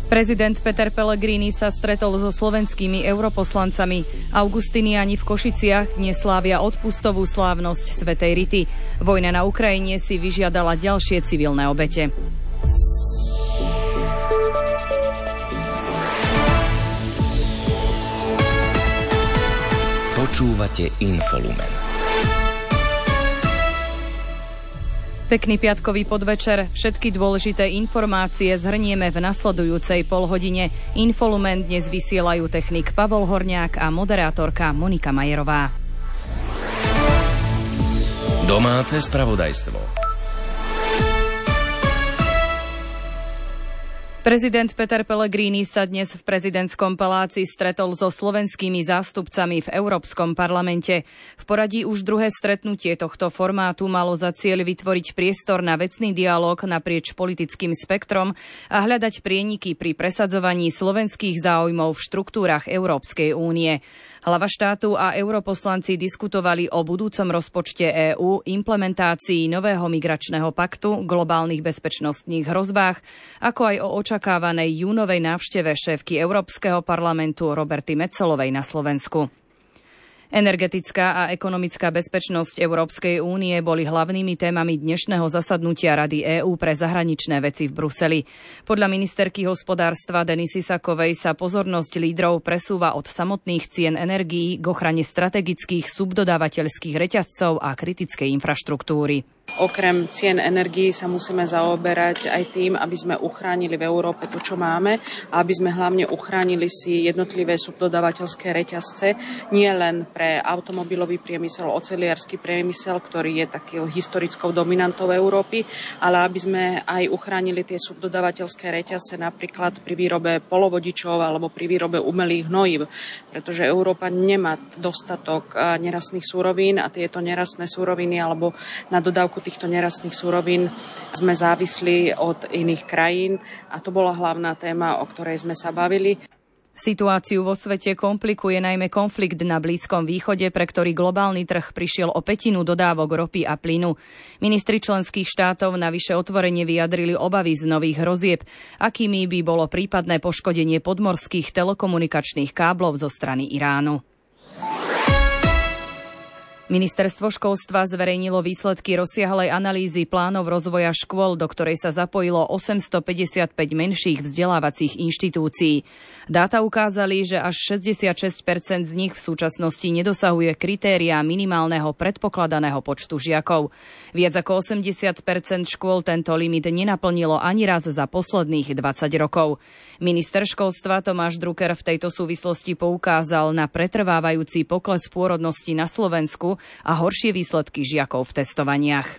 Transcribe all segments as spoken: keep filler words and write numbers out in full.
Prezident Peter Pellegrini sa stretol so slovenskými europoslancami. Augustiniani v Košiciach dnes slávia odpustovú slávnosť svätej Rity. Vojna na Ukrajine si vyžiadala ďalšie civilné obete. Počúvate Infolumen. Pekný piatkový podvečer. Všetky dôležité informácie zhrnieme v nasledujúcej polhodine. Infolumen dnes vysielajú technik Pavol Horniák a moderátorka Monika Majerová. Domáce spravodajstvo. Prezident Peter Pellegrini sa dnes v prezidentskom paláci stretol so slovenskými zástupcami v Európskom parlamente. V poradí už druhé stretnutie tohto formátu malo za cieľ vytvoriť priestor na vecný dialóg naprieč politickým spektrom a hľadať prieniky pri presadzovaní slovenských záujmov v štruktúrach Európskej únie. Hlava štátu a europoslanci diskutovali o budúcom rozpočte EÚ, implementácii nového migračného paktu, globálnych bezpečnostných hrozbách, ako aj o očakávanej júnovej návšteve šéfky Európskeho parlamentu Roberty Metsolovej na Slovensku. Energetická a ekonomická bezpečnosť Európskej únie boli hlavnými témami dnešného zasadnutia Rady EÚ pre zahraničné veci v Bruseli. Podľa ministerky hospodárstva Denisy Sakovej sa pozornosť lídrov presúva od samotných cien energií k ochrane strategických subdodávateľských reťazcov a kritickej infraštruktúry. Okrem cien energií sa musíme zaoberať aj tým, aby sme uchránili v Európe to, čo máme a aby sme hlavne uchránili si jednotlivé subdodávateľské reťazce, nie len pre automobilový priemysel, oceliarsky priemysel, ktorý je takou historickou dominantou Európy, ale aby sme aj uchránili tie subdodávateľské reťazce napríklad pri výrobe polovodičov alebo pri výrobe umelých hnojív, pretože Európa nemá dostatok nerastných surovín a tieto nerastné suroviny alebo na dodávku týchto nerastných surovín sme závislí od iných krajín a to bola hlavná téma, o ktorej sme sa bavili. Situáciu vo svete komplikuje najmä konflikt na Blízkom východe, pre ktorý globálny trh prišiel o pätinu dodávok ropy a plynu. Ministri členských štátov navyše otvorene vyjadrili obavy z nových hrozieb, akými by bolo prípadné poškodenie podmorských telekomunikačných káblov zo strany Iránu. Ministerstvo školstva zverejnilo výsledky rozsiahlej analýzy plánov rozvoja škôl, do ktorej sa zapojilo osemstopäťdesiatpäť menších vzdelávacích inštitúcií. Dáta ukázali, že až šesťdesiatšesť percent z nich v súčasnosti nedosahuje kritériá minimálneho predpokladaného počtu žiakov. Viac ako osemdesiat percent škôl tento limit nenaplnilo ani raz za posledných dvadsať rokov. Minister školstva Tomáš Drucker v tejto súvislosti poukázal na pretrvávajúci pokles pôrodnosti na Slovensku a horšie výsledky žiakov v testovaniach.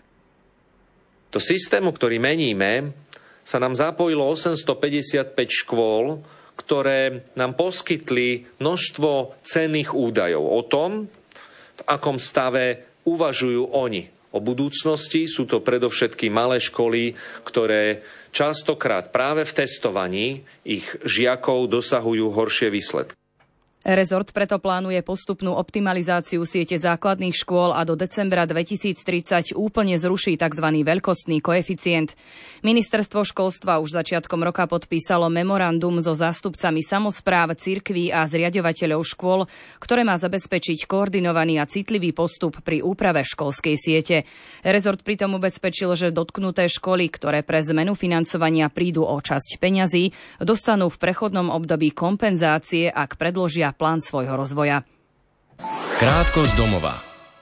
Do systému, ktorý meníme, sa nám zapojilo osemstopäťdesiatpäť škôl, ktoré nám poskytli množstvo cenných údajov o tom, v akom stave uvažujú oni o budúcnosti. Sú to predovšetkým malé školy, ktoré častokrát práve v testovaní ich žiakov dosahujú horšie výsledky. Rezort preto plánuje postupnú optimalizáciu siete základných škôl a do decembra dvetisíctridsať úplne zruší tzv. Veľkostný koeficient. Ministerstvo školstva už začiatkom roka podpísalo memorandum so zástupcami samospráv, cirkví a zriaďovateľov škôl, ktoré má zabezpečiť koordinovaný a citlivý postup pri úprave školskej siete. Rezort pritom ubezpečil, že dotknuté školy, ktoré pre zmenu financovania prídu o časť peňazí, dostanú v prechodnom období kompenzácie, ak predložia plán svojho rozvoja. Krátko z domova.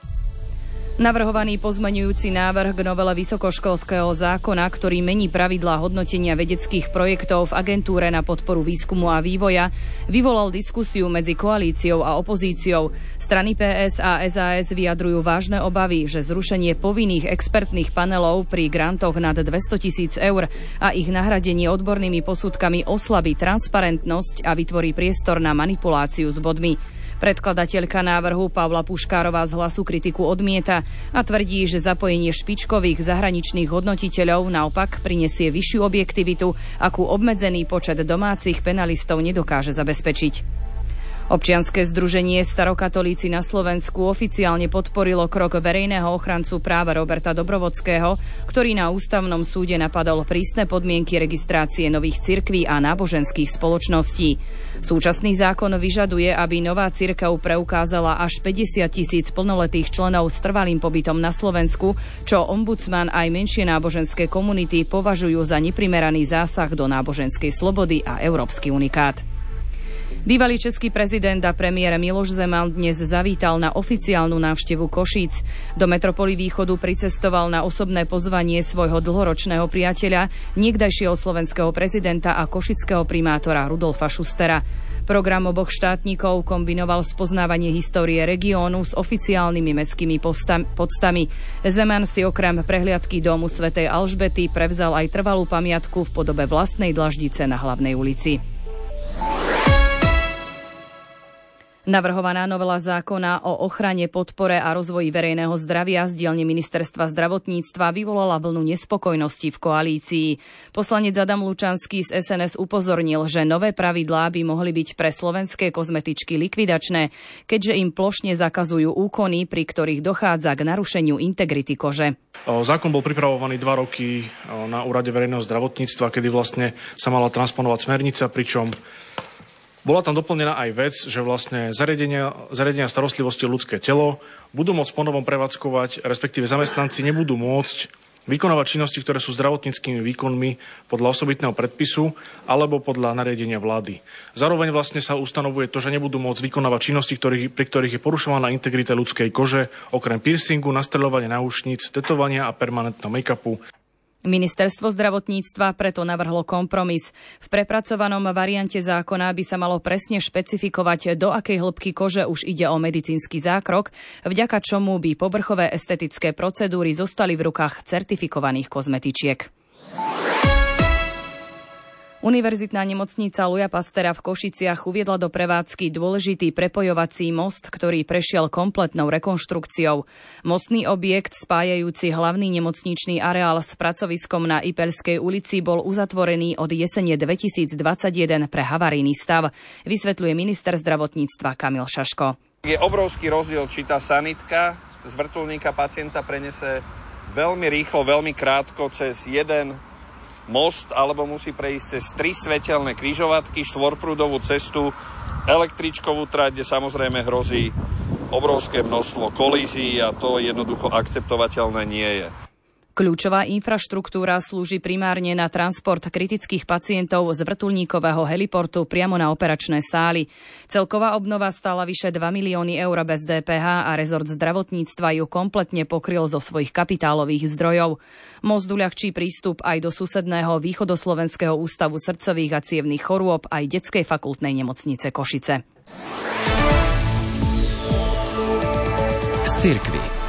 Navrhovaný pozmeňujúci návrh k novele vysokoškolského zákona, ktorý mení pravidlá hodnotenia vedeckých projektov v agentúre na podporu výskumu a vývoja, vyvolal diskusiu medzi koalíciou a opozíciou. Strany pé es a es a es vyjadrujú vážne obavy, že zrušenie povinných expertných panelov pri grantoch nad dvestotisíc eur a ich nahradenie odbornými posudkami oslabí transparentnosť a vytvorí priestor na manipuláciu s bodmi. Predkladateľka návrhu Pavla Puškárová z Hlasu kritiku odmieta a tvrdí, že zapojenie špičkových zahraničných hodnotiteľov naopak prinesie vyššiu objektivitu, akú obmedzený počet domácich penalistov nedokáže zabezpečiť. Občianske združenie Starokatolíci na Slovensku oficiálne podporilo krok verejného ochrancu práva Roberta Dobrovodského, ktorý na ústavnom súde napadol prísne podmienky registrácie nových cirkví a náboženských spoločností. Súčasný zákon vyžaduje, aby nová cirkev preukázala až päťdesiat tisíc plnoletých členov s trvalým pobytom na Slovensku, čo ombudsman aj menšie náboženské komunity považujú za neprimeraný zásah do náboženskej slobody a európsky unikát. Bývalý český prezident a premiér Miloš Zeman dnes zavítal na oficiálnu návštevu Košíc. Do metropoly Východu pricestoval na osobné pozvanie svojho dlhoročného priateľa, niekdajšieho slovenského prezidenta a košického primátora Rudolfa Schustera. Program oboch štátnikov kombinoval spoznávanie histórie regiónu s oficiálnymi mestskými podstami. Zeman si okrem prehliadky domu svätej Alžbety prevzal aj trvalú pamiatku v podobe vlastnej dlaždice na Hlavnej ulici. Navrhovaná novela zákona o ochrane, podpore a rozvoji verejného zdravia z dielne Ministerstva zdravotníctva vyvolala vlnu nespokojnosti v koalícii. Poslanec Adam Lučanský z es en es upozornil, že nové pravidlá by mohli byť pre slovenské kozmetičky likvidačné, keďže im plošne zakazujú úkony, pri ktorých dochádza k narušeniu integrity kože. Zákon bol pripravovaný dva roky na úrade verejného zdravotníctva, kedy vlastne sa mala transponovať smernica, pričom bola tam doplnená aj vec, že vlastne zariadenia, zariadenia starostlivosti o ľudské telo budú môcť ponovom prevádzkovať, respektíve zamestnanci nebudú môcť vykonávať činnosti, ktoré sú zdravotníckymi výkonmi podľa osobitného predpisu alebo podľa nariadenia vlády. Zároveň vlastne sa ustanovuje to, že nebudú môcť vykonávať činnosti, ktorý, pri ktorých je porušovaná integrita ľudskej kože, okrem piercingu, nastreľovania náušníc, tetovania a permanentného make-upu. Ministerstvo zdravotníctva preto navrhlo kompromis. V prepracovanom variante zákona by sa malo presne špecifikovať, do akej hĺbky kože už ide o medicínsky zákrok, vďaka čomu by povrchové estetické procedúry zostali v rukách certifikovaných kozmetičiek. Univerzitná nemocnica Luja Pastera v Košiciach uviedla do prevádzky dôležitý prepojovací most, ktorý prešiel kompletnou rekonštrukciou. Mostný objekt spájajúci hlavný nemocničný areál s pracoviskom na Ipeľskej ulici bol uzatvorený od jesene dvetisícdvadsaťjeden pre havarijný stav, vysvetľuje minister zdravotníctva Kamil Šaško. Je obrovský rozdiel, či tá sanitka z vrtuľníka pacienta prenese veľmi rýchlo, veľmi krátko cez jeden most, alebo musí prejsť cez tri svetelné križovatky, štvorprúdovú cestu, električkovú trať, kde samozrejme hrozí obrovské množstvo kolízií a to jednoducho akceptovateľné nie je. Kľúčová infraštruktúra slúži primárne na transport kritických pacientov z vrtuľníkového heliportu priamo na operačné sály. Celková obnova stála vyše dva milióny eur bez dé pé há a rezort zdravotníctva ju kompletne pokryl zo svojich kapitálových zdrojov. Most uľahčí prístup aj do susedného Východoslovenského ústavu srdcových a cievnych chorôb aj detskej fakultnej nemocnice Košice. Z cirkvi.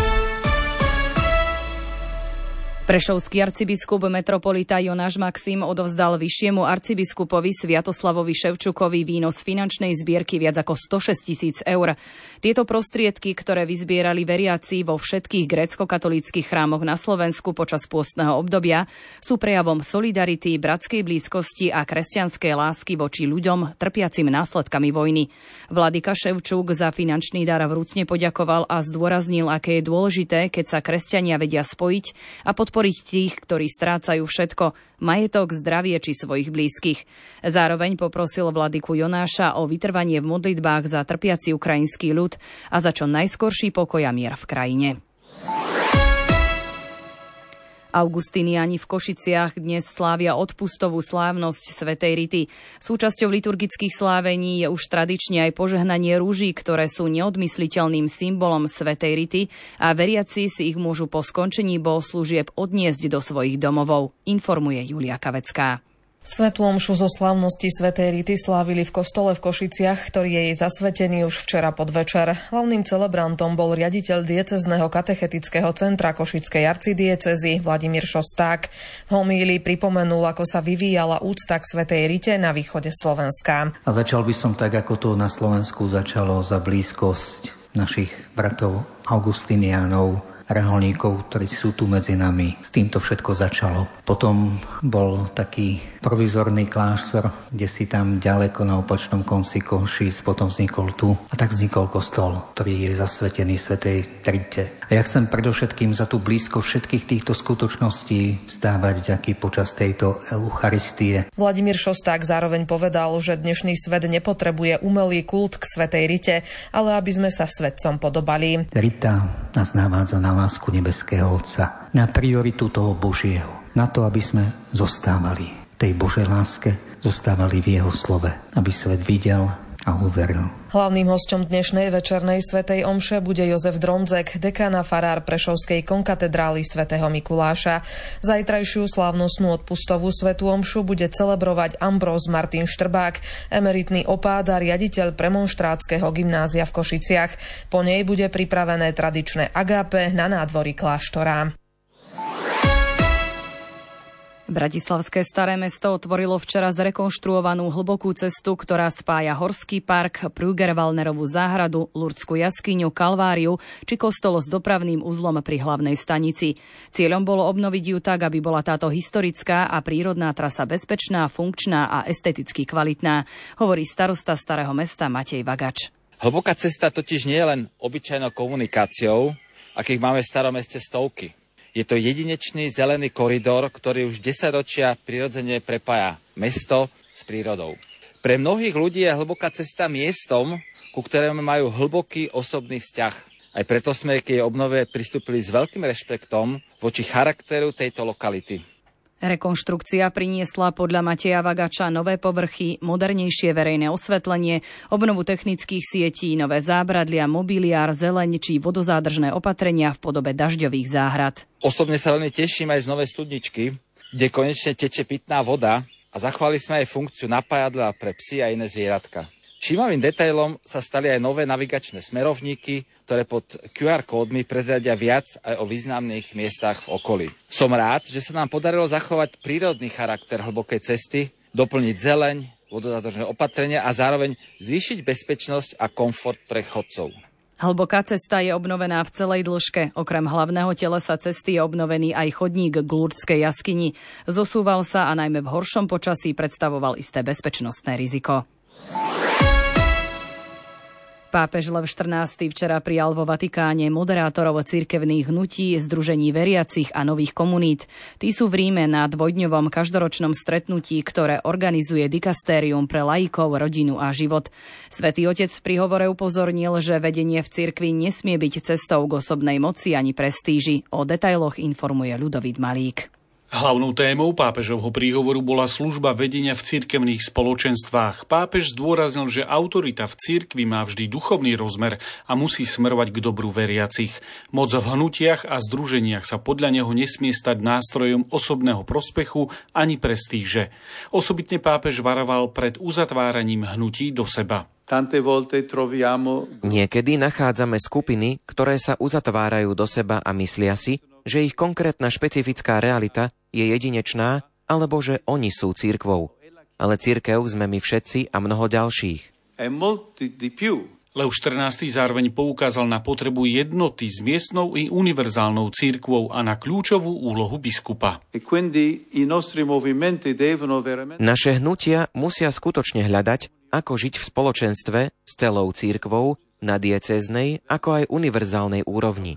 Prešovský arcibiskup metropolita Jonáš Maxim odovzdal vyššiemu arcibiskupovi Sviatoslavovi Ševčukovi výnos finančnej zbierky viac ako stošesť tisíc eur. Tieto prostriedky, ktoré vyzbierali veriaci vo všetkých grécko-katolíckych chrámoch na Slovensku počas pôstneho obdobia, sú prejavom solidarity, bratskej blízkosti a kresťanskej lásky voči ľuďom trpiacim následkami vojny. Vladyka Ševčuk za finančný dar vrúcne poďakoval a zdôraznil, aké je dôležité, keď sa kresťania vedia spojiť a podporiť tých, ktorí strácajú všetko, majetok, zdravie či svojich blízkych. Zároveň poprosil vladyku Jonáša o vytrvanie v modlitbách za trpiaci ukrajinský ľud a za čo najskorší pokoj a mier v krajine. Augustiniáni v Košiciach dnes slávia odpustovú slávnosť svätej Rity. Súčasťou liturgických slávení je už tradične aj požehnanie rúží, ktoré sú neodmysliteľným symbolom svätej Rity a veriaci si ich môžu po skončení bohoslúžieb odniesť do svojich domovov, informuje Julia Kavecká. Svätú omšu zo slávnosti svätej Rity slávili v kostole v Košiciach, ktorý je jej zasvetený už včera podvečer. Hlavným celebrantom bol riaditeľ diecézneho katechetického centra Košickej arcidiecézy Vladimír Šosták. V homílii pripomenul, ako sa vyvíjala úcta k svätej Rite na východe Slovenska. A začal by som tak, ako to na Slovensku začalo, za blízkosť našich bratov Augustiniánov reholníkov, ktorí sú tu medzi nami. S týmto všetko začalo. Potom bol taký provizorný kláštor, kde si tam ďaleko na opačnom konci Košíc, potom vznikol tu a tak vznikol kostol, ktorý je zasvetený svätej Trite. A ja chcem predovšetkým za tú blízko všetkých týchto skutočností vzdávať vďaky počas tejto Eucharistie. Vladimír Šosták zároveň povedal, že dnešný svet nepotrebuje umelý kult k svätej Rite, ale aby sme sa svetcom podobali. Rita nás navádza na lásku nebeského Otca, na prioritu toho Božieho, na to, aby sme zostávali v tej Božej láske, zostávali v jeho slove, aby svet videl a uveril. Hlavným hosťom dnešnej večernej svätej omše bude Jozef Dromzek, dekán a farár Prešovskej konkatedrály svätého Mikuláša. Zajtrajšiu slávnostnú odpustovú svätú omšu bude celebrovať Ambróz Martin Štrbák, emeritný opád a riaditeľ premonštrátskeho gymnázia v Košiciach. Po nej bude pripravené tradičné agápe na nádvorí kláštora. Bratislavské Staré mesto otvorilo včera zrekonštruovanú hlbokú cestu, ktorá spája Horský park, Prügerwallnerovú záhradu, Lurdskú jaskyňu, Kalváriu či kostol s dopravným uzlom pri hlavnej stanici. Cieľom bolo obnoviť ju tak, aby bola táto historická a prírodná trasa bezpečná, funkčná a esteticky kvalitná, hovorí starosta Starého mesta Matej Vagač. Hlboká cesta totiž nie je len obyčajnou komunikáciou, akých máme v Starom meste stovky. Je to jedinečný zelený koridor, ktorý už desaťročia prirodzene prepája mesto s prírodou. Pre mnohých ľudí je hlboká cesta miestom, ku ktorému majú hlboký osobný vzťah. Aj preto sme k jej obnove pristúpili s veľkým rešpektom voči charakteru tejto lokality. Rekonštrukcia priniesla podľa Mateja Vagača nové povrchy, modernejšie verejné osvetlenie, obnovu technických sietí, nové zábradlia, mobiliár, zeleň či vodozádržné opatrenia v podobe dažďových záhrad. Osobne sa veľmi teším aj z novej studničky, kde konečne teče pitná voda a zachovali sme aj funkciu napájadla pre psy a iné zvieratka. Všímavým detailom sa stali aj nové navigačné smerovníky, ktoré pod kú ár kódmi prezradia viac aj o významných miestach v okolí. Som rád, že sa nám podarilo zachovať prírodný charakter hlbokej cesty, doplniť zeleň, vodozádržné opatrenia a zároveň zvýšiť bezpečnosť a komfort pre chodcov. Hlboká cesta je obnovená v celej dĺžke. Okrem hlavného telesa cesty je obnovený aj chodník k Lurdskej jaskyni. Zosúval sa a najmä v horšom počasí predstavoval isté bezpečnostné riziko. Pápež Lev štrnásty včera prijal vo Vatikáne moderátorov cirkevných hnutí, združení veriacich a nových komunít. Tí sú v Ríme na dvojdňovom každoročnom stretnutí, ktoré organizuje dikastérium pre laikov, rodinu a život. Svätý Otec v príhovore upozornil, že vedenie v cirkvi nesmie byť cestou k osobnej moci ani prestíži. O detailoch informuje Ľudovít Malík. Hlavnou témou pápežovho príhovoru bola služba vedenia v cirkevných spoločenstvách. Pápež zdôraznil, že autorita v cirkvi má vždy duchovný rozmer a musí smerovať k dobru veriacich. Moc v hnutiach a združeniach sa podľa neho nesmie stať nástrojom osobného prospechu ani prestíže. Osobitne pápež varoval pred uzatváraním hnutí do seba. Niekedy nachádzame skupiny, ktoré sa uzatvárajú do seba a myslia si, že ich konkrétna špecifická realita je jedinečná, alebo že oni sú cirkvou. Ale cirkev sme my všetci a mnoho ďalších. Lev štrnásty zároveň poukázal na potrebu jednoty s miestnou i univerzálnou cirkvou a na kľúčovú úlohu biskupa. Naše hnutia musia skutočne hľadať, ako žiť v spoločenstve s celou cirkvou na diecéznej, ako aj univerzálnej úrovni.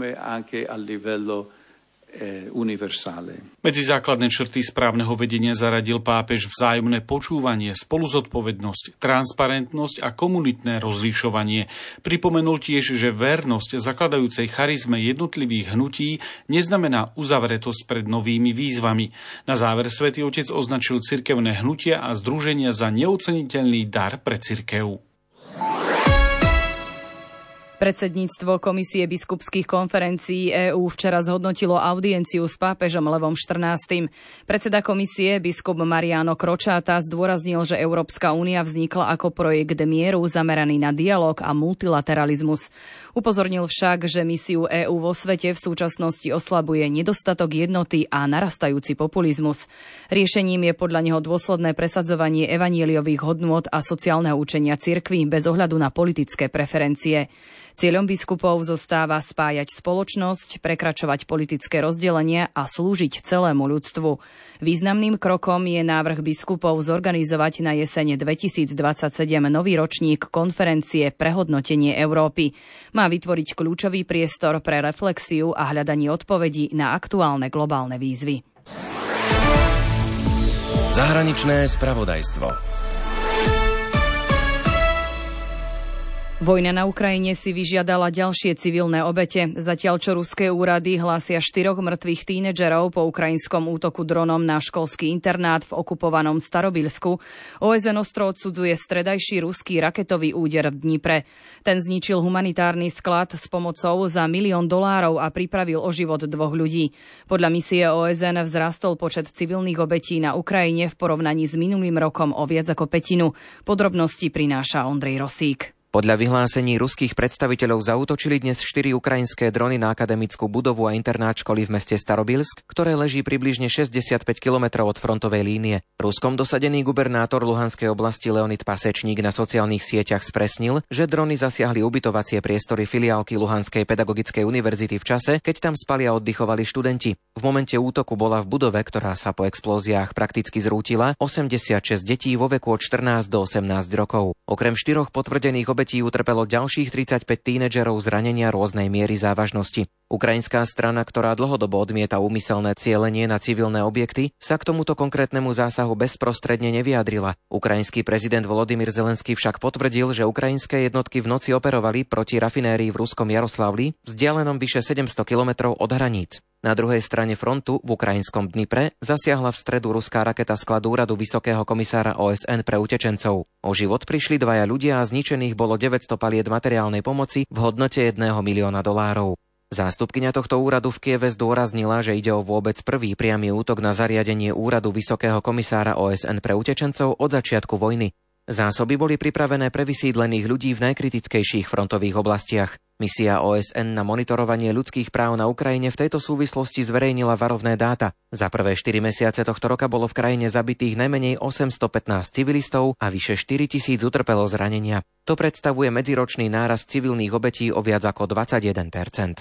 Medzi základné črty správneho vedenia zaradil pápež vzájomné počúvanie, spoluzodpovednosť, transparentnosť a komunitné rozlišovanie. Pripomenul tiež, že vernosť zakladajúcej charizme jednotlivých hnutí neznamená uzavretosť pred novými výzvami. Na záver Svätý Otec označil cirkevné hnutia a združenia za neoceniteľný dar pre cirkev. Predsedníctvo Komisie biskupských konferencií EÚ včera zhodnotilo audienciu s pápežom Levom štrnástym. Predseda komisie biskup Mariano Kročáta zdôraznil, že Európska únia vznikla ako projekt mieru zameraný na dialog a multilateralizmus. Upozornil však, že misiu EÚ vo svete v súčasnosti oslabuje nedostatok jednoty a narastajúci populizmus. Riešením je podľa neho dôsledné presadzovanie evanjeliových hodnôt a sociálneho učenia cirkví bez ohľadu na politické preferencie. Cieľom biskupov zostáva spájať spoločnosť, prekračovať politické rozdelenie a slúžiť celému ľudstvu. Významným krokom je návrh biskupov zorganizovať na jeseň dvetisícdvadsaťsedem nový ročník konferencie Prehodnotenie Európy. Má vytvoriť kľúčový priestor pre reflexiu a hľadanie odpovedí na aktuálne globálne výzvy. Zahraničné spravodajstvo. Vojna na Ukrajine si vyžiadala ďalšie civilné obete. Zatiaľ, čo ruské úrady hlásia štyroch mŕtvych tínedžerov po ukrajinskom útoku dronom na školský internát v okupovanom Starobilsku, ó es en ostro odsudzuje stredajší ruský raketový úder v Dnipre. Ten zničil humanitárny sklad s pomocou za milión dolárov a pripravil o život dvoch ľudí. Podľa misie ó es en vzrastol počet civilných obetí na Ukrajine v porovnaní s minulým rokom o viac ako pätinu. Podrobnosti prináša Ondrej Rosík. Podľa vyhlásení ruských predstaviteľov zaútočili dnes štyri ukrajinské drony na akademickú budovu a internát školy v meste Starobilsk, ktoré leží približne šesťdesiatpäť kilometrov od frontovej línie. Ruskom dosadený gubernátor Luhanskej oblasti Leonid Pasečník na sociálnych sieťach spresnil, že drony zasiahli ubytovacie priestory filiálky Luhanskej pedagogickej univerzity v čase, keď tam spali a oddychovali študenti. V momente útoku bola v budove, ktorá sa po explóziách prakticky zrútila, osemdesiatšesť detí vo veku od štrnásť do osemnásť rokov. Okrem štyroch potvrdených obetí utrpelo ďalších tridsaťpäť tínedžerov zranenia rôznej miery závažnosti. Ukrajinská strana, ktorá dlhodobo odmieta úmyselné cielenie na civilné objekty, sa k tomuto konkrétnemu zásahu bezprostredne nevyjadrila. Ukrajinský prezident Volodymyr Zelenský však potvrdil, že ukrajinské jednotky v noci operovali proti rafinérii v ruskom Jaroslavli, vzdialenom vyše sedemsto kilometrov od hraníc. Na druhej strane frontu, v ukrajinskom Dnipre, zasiahla v stredu ruská raketa skladu úradu Vysokého komisára ó es en pre utečencov. O život prišli dvaja ľudia a zničených bolo deväťsto paliet materiálnej pomoci v hodnote jedného milióna dolárov. Zástupkyňa tohto úradu v Kieve zdôraznila, že ide o vôbec prvý priamy útok na zariadenie úradu Vysokého komisára ó es en pre utečencov od začiatku vojny. Zásoby boli pripravené pre vysídlených ľudí v najkritickejších frontových oblastiach. Misia ó es en na monitorovanie ľudských práv na Ukrajine v tejto súvislosti zverejnila varovné dáta. Za prvé štyri mesiace tohto roka bolo v krajine zabitých najmenej osemstopätnásť civilistov a vyše štyritisíc utrpelo zranenia. To predstavuje medziročný nárast civilných obetí o viac ako dvadsaťjeden percent.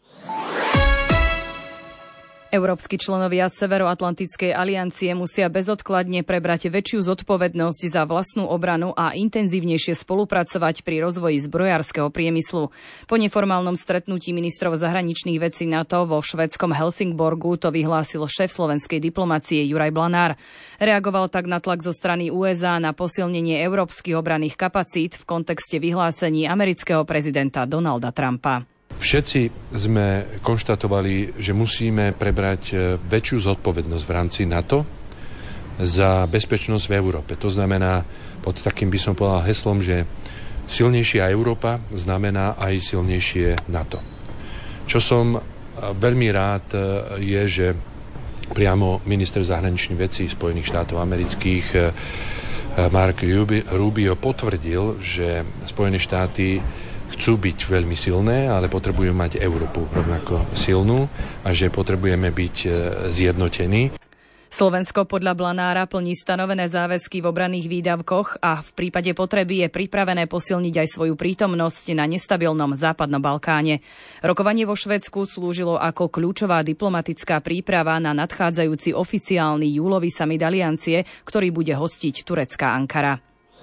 Európski členovia Severoatlantickej aliancie musia bezodkladne prebrať väčšiu zodpovednosť za vlastnú obranu a intenzívnejšie spolupracovať pri rozvoji zbrojárskeho priemyslu. Po neformálnom stretnutí ministrov zahraničných vecí NATO vo švédskom Helsingborgu to vyhlásil šéf slovenskej diplomacie Juraj Blanár. Reagoval tak na tlak zo strany ú es á na posilnenie európskych obranných kapacít v kontexte vyhlásení amerického prezidenta Donalda Trumpa. Všetci sme konštatovali, že musíme prebrať väčšiu zodpovednosť v rámci NATO za bezpečnosť v Európe. To znamená, pod takým by som povedal heslom, že silnejšia Európa znamená aj silnejšie NATO. Čo som veľmi rád je, že priamo minister zahraničných vecí Spojených štátov amerických Mark Rubio potvrdil, že Spojené štáty chcú byť veľmi silné, ale potrebujú mať Európu rovnako silnú a že potrebujeme byť zjednotení. Slovensko podľa Blanára plní stanovené záväzky v obranných výdavkoch a v prípade potreby je pripravené posilniť aj svoju prítomnosť na nestabilnom západnom Balkáne. Rokovanie vo Švédsku slúžilo ako kľúčová diplomatická príprava na nadchádzajúci oficiálny júlový summit aliancie, ktorý bude hostiť turecká Ankara.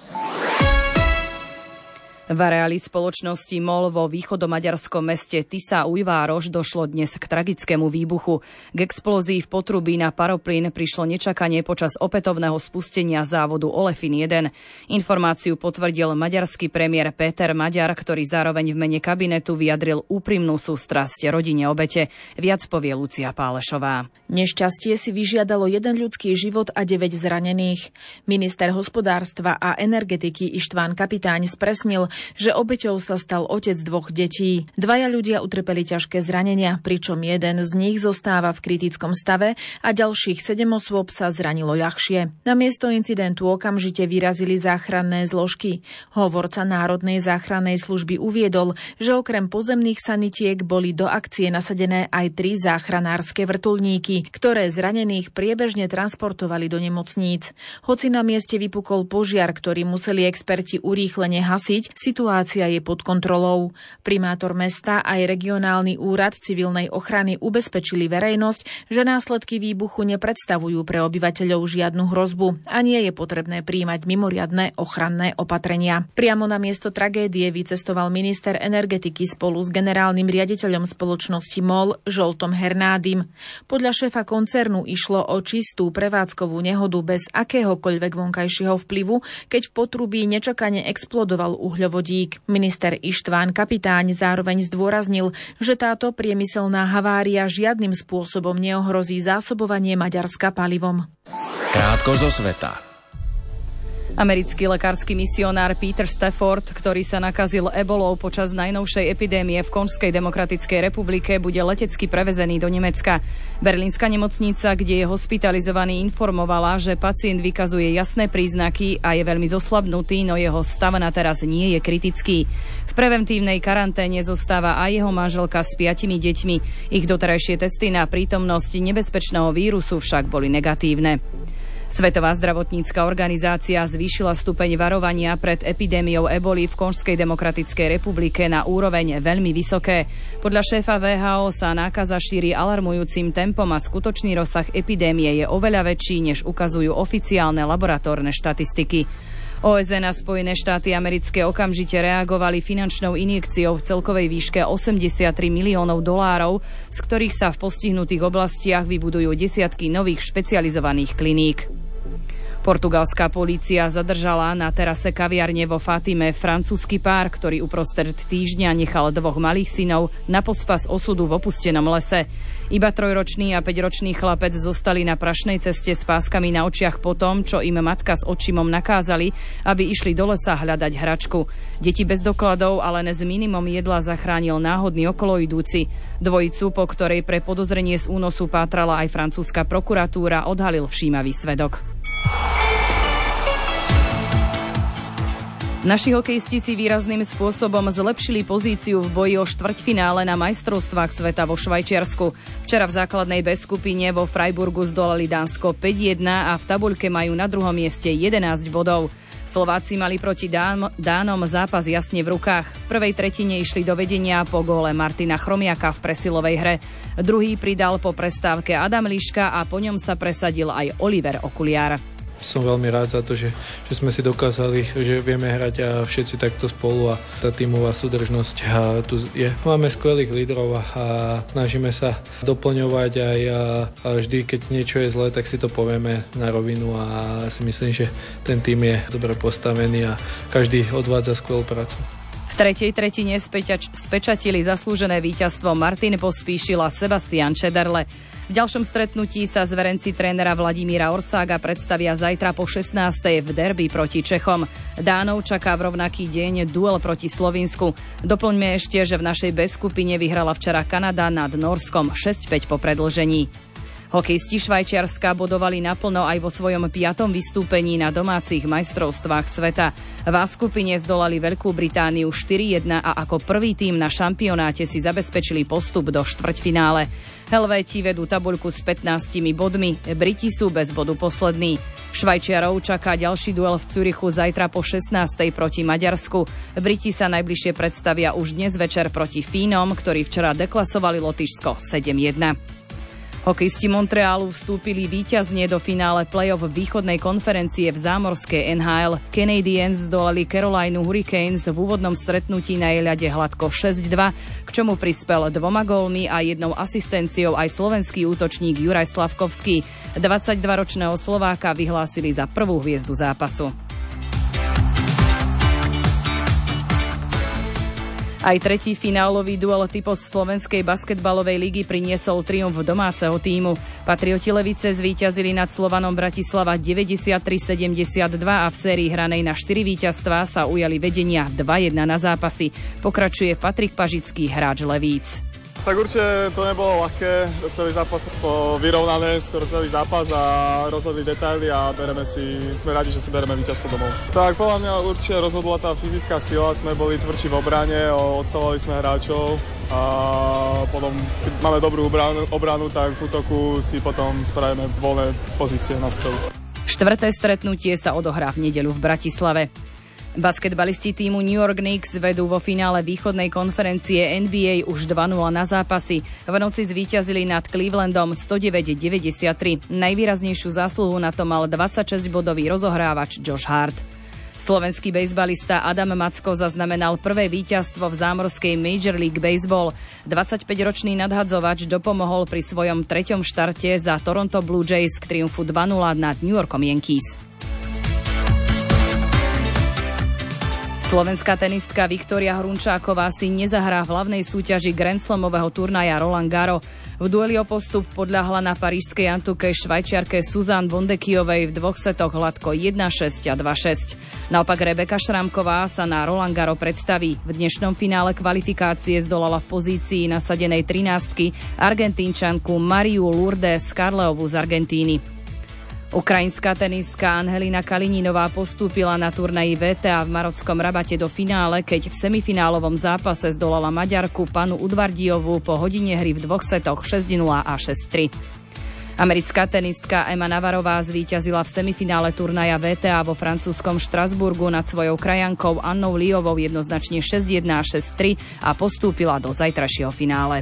V areáli spoločnosti MOL vo východomaďarskom meste Tisa Ujvároš došlo dnes k tragickému výbuchu. K explózii v potrubí na paroplyn prišlo nečakanie počas opätovného spustenia závodu Olefin jeden. Informáciu potvrdil maďarský premiér Péter Maďar, ktorý zároveň v mene kabinetu vyjadril úprimnú sústrasť rodine obete. Viac povie Lucia Pálešová. Nešťastie si vyžiadalo jeden ľudský život a deväť zranených. Minister hospodárstva a energetiky Ištván Kapitáň spresnil, že obeťou sa stal otec dvoch detí. Dvaja ľudia utrpeli ťažké zranenia, pričom jeden z nich zostáva v kritickom stave a ďalších sedem osôb sa zranilo ľahšie. Na miesto incidentu okamžite vyrazili záchranné zložky. Hovorca Národnej záchrannej služby uviedol, že okrem pozemných sanitiek boli do akcie nasadené aj tri záchranárske vrtuľníky, ktoré zranených priebežne transportovali do nemocníc. Hoci na mieste vypukol požiar, ktorý museli experti urýchlene hasiť, Situácia je pod kontrolou. Primátor mesta aj regionálny úrad civilnej ochrany ubezpečili verejnosť, že následky výbuchu nepredstavujú pre obyvateľov žiadnu hrozbu a nie je potrebné prijímať mimoriadne ochranné opatrenia. Priamo na miesto tragédie vycestoval minister energetiky spolu s generálnym riaditeľom spoločnosti MOL Žoltom Hernádim. Podľa šéfa koncernu išlo o čistú prevádzkovú nehodu bez akéhokoľvek vonkajšieho vplyvu, keď v potrubí nečakane explodoval uhľovodík. Minister Ištván Kapitáň zároveň zdôraznil, že táto priemyselná havária žiadnym spôsobom neohrozí zásobovanie Maďarska palivom. Krátko zo sveta. Americký lekársky misionár Peter Stafford, ktorý sa nakazil ebolou počas najnovšej epidémie v Konžskej demokratickej republike, bude letecky prevezený do Nemecka. Berlínska nemocnica, kde je hospitalizovaný, informovala, že pacient vykazuje jasné príznaky a je veľmi zoslabnutý, no jeho stav na teraz nie je kritický. V preventívnej karanténe zostáva aj jeho manželka s piatimi deťmi. Ich doterajšie testy na prítomnosť nebezpečného vírusu však boli negatívne. Svetová zdravotnícka organizácia zvýšila stupeň varovania pred epidémiou eboli v Konžskej demokratickej republike na úroveň veľmi vysoké. Podľa šéfa vé há ó sa nákaza šíri alarmujúcim tempom a skutočný rozsah epidémie je oveľa väčší, než ukazujú oficiálne laboratórne štatistiky. ó es en a Spojené štáty americké okamžite reagovali finančnou injekciou v celkovej výške osemdesiattri miliónov dolárov, z ktorých sa v postihnutých oblastiach vybudujú desiatky nových špecializovaných kliník. Portugalská polícia zadržala na terase kaviarne vo Fatime francúzsky pár, ktorý uprostred týždňa nechal dvoch malých synov na pospas osudu v opustenom lese. Iba trojročný a päťročný chlapec zostali na prašnej ceste s páskami na očiach po tom, čo im matka s otčimom nakázali, aby išli do lesa hľadať hračku. Deti bez dokladov, ale len s minimum jedla zachránil náhodný okoloidúci. Dvojicu, po ktorej pre podozrenie z únosu pátrala aj francúzska prokuratúra, odhalil všímavý svedok. Naši hokejisti si výrazným spôsobom zlepšili pozíciu v boji o štvrťfinále na majstrovstvách sveta vo Švajčiarsku. Včera v základnej B skupine vo Freiburgu zdolali Dánsko päť jedna a v tabuľke majú na druhom mieste jedenásť bodov. Slováci mali proti Dán- Dánom zápas jasne v rukách. V prvej tretine išli do vedenia po góle Martina Chromiaka v presilovej hre. Druhý pridal po prestávke Adam Liška a po ňom sa presadil aj Oliver Okuliár. Som veľmi rád za to, že, že sme si dokázali, že vieme hrať a všetci takto spolu a tá tímová súdržnosť a tu je. Máme skvelých lídrov a, a snažíme sa doplňovať aj a, a vždy, keď niečo je zlé, tak si to povieme na rovinu a si myslím, že ten tím je dobre postavený a každý odvádza skvelú prácu. V tretej tretine spečač, spečatili zaslúžené víťazstvo Martin Pospíšil a Sebastian Čederle. V ďalšom stretnutí sa zverenci trénera Vladimíra Orsága predstavia zajtra po šestnástej v derby proti Čechom. Dánov čaká v rovnaký deň duel proti Slovinsku. Doplňme ešte, že v našej B skupine vyhrala včera Kanada nad Norskom šesť päť po predĺžení. Hokejisti Švajčiarska bodovali naplno aj vo svojom piatom vystúpení na domácich majstrovstvách sveta. V A skupine zdolali Veľkú Britániu štyri jedna a ako prvý tím na šampionáte si zabezpečili postup do štvrťfinále. Helvéti vedú tabuľku s pätnástimi bodmi, Briti sú bez bodu poslední. Švajčiarov čaká ďalší duel v Zürichu zajtra po šestnástej proti Maďarsku. Briti sa najbližšie predstavia už dnes večer proti Fínom, ktorí včera deklasovali Lotyšsko sedem jedna. Hokejisti Montrealu vstúpili víťazne do finále play-off východnej konferencie v zámorskej en há el. Canadiens zdolali Carolinu Hurricanes v úvodnom stretnutí na jej ľade hladko šesť dva, k čomu prispel dvoma gólmi a jednou asistenciou aj slovenský útočník Juraj Slavkovský. dvadsaťdvaročného Slováka vyhlásili za prvú hviezdu zápasu. Aj tretí finálový duel typos slovenskej basketbalovej ligy priniesol triumf domáceho tímu. Patrioti Levice zvíťazili nad Slovanom Bratislava deväťdesiattri sedemdesiatdva a v sérii hranej na štyri víťazstvá sa ujali vedenia dva jedna na zápasy. Pokračuje Patrik Pažický, hráč Levíc. Tak určite to nebolo ľahké, celý zápas po vyrovnané, skoro celý zápas a rozhodli detaily a bereme si, sme radi, že si bereme víťazstvo domov. Tak podľa mňa určite rozhodla tá fyzická sila, sme boli tvrdší v obrane, odstavovali sme hráčov a potom, keď máme dobrú obranu, obranu, tak v útoku si potom spravíme voľné pozície na stolu. Štvrté stretnutie sa odohrá v nedeľu v Bratislave. Basketbalisti týmu New York Knicks vedú vo finále východnej konferencie N B A už dva nula na zápasy. V noci zvíťazili nad Clevelandom sto deväť deväťdesiattri. Najvýraznejšiu zásluhu na to mal dvadsaťšesťbodový rozohrávač Josh Hart. Slovenský bejsbalista Adam Macko zaznamenal prvé víťazstvo v zámorskej Major League Baseball. dvadsaťpäťročný nadhadzovač dopomohol pri svojom treťom štarte za Toronto Blue Jays k triumfu dva nula nad New Yorkom Yankees. Slovenská tenistka Viktória Hrunčáková si nezahrá v hlavnej súťaži Grand Slamového turnaja Roland Garros. V dueli o postup podľahla na parížskej Antuke Švajčiarke Suzanne Bondekiovej v dvoch setoch hladko jedna šesť a dva šesť. Naopak Rebeka Šrámková sa na Roland Garros predstaví. V dnešnom finále kvalifikácie zdolala v pozícii nasadenej trinástky Argentínčanku Mariu Lourdes Carleovu z Argentíny. Ukrajinská tenistka Angelina Kalinínová postúpila na turnaji vé té á v Marockom Rabate do finále, keď v semifinálovom zápase zdolala Maďarku Panu Udvardiovú po hodine hry v dvoch setoch šesť nula a šesť tri. Americká tenistka Emma Navarová zvíťazila v semifinále turnaja vé té á vo francúzskom Štrasburgu nad svojou krajankou Annou Liovou jednoznačne šesť jedna a šesť tri a postúpila do zajtrajšieho finále.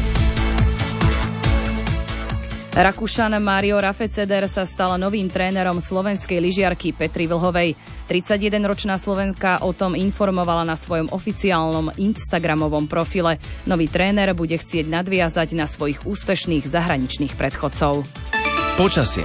Rakúšan Mário Rafeceder sa stal novým trénerom slovenskej lyžiarky Petry Vlhovej. tridsaťjedenročná Slovenka o tom informovala na svojom oficiálnom instagramovom profile. Nový tréner bude chcieť nadviazať na svojich úspešných zahraničných predchodcov. Počasie.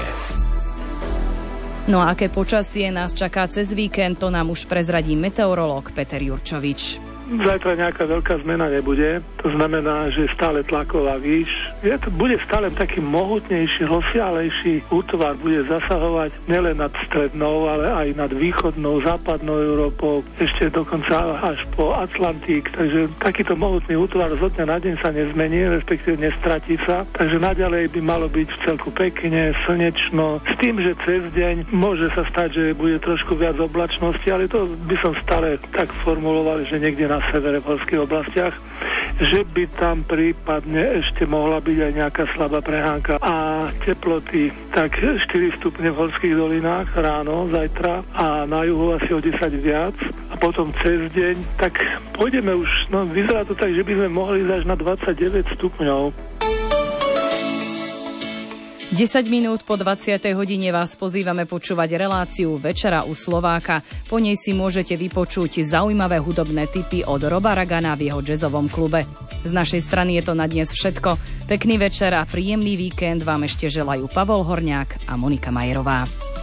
No a aké počasie nás čaká cez víkend, to nám už prezradí meteorológ Peter Jurčovič. Zajtra nejaká veľká zmena nebude, to znamená, že stále tlaková výš. Je to, bude stále taký mohutnejší, rozsiahlejší útvar, bude zasahovať nielen nad strednou, ale aj nad východnou, západnou Európou, ešte dokonca až po Atlantík, takže takýto mohutný útvar zo dňa na deň sa nezmení, respektíve nestratí sa, takže naďalej by malo byť v celku pekne, slnečno, s tým, že cez deň môže sa stať, že bude trošku viac oblačnosti, ale to by som stále tak formuloval, že niekde na severe v horských oblastiach, že by tam prípadne ešte mohla byť aj nejaká slabá prehánka a teploty tak štyri stupne v horských dolinách ráno, zajtra a na juhu asi o desať viac a potom cez deň, tak pôjdeme už, no vyzerá to tak, že by sme mohli ísť až na dvadsaťdeväť stupňov. desať minút po dvadsiatej hodine vás pozývame počúvať reláciu Večera u Slováka. Po nej si môžete vypočuť zaujímavé hudobné tipy od Roba Ragana v jeho jazzovom klube. Z našej strany je to na dnes všetko. Pekný večer a príjemný víkend vám ešte želajú Pavol Horňák a Monika Majerová.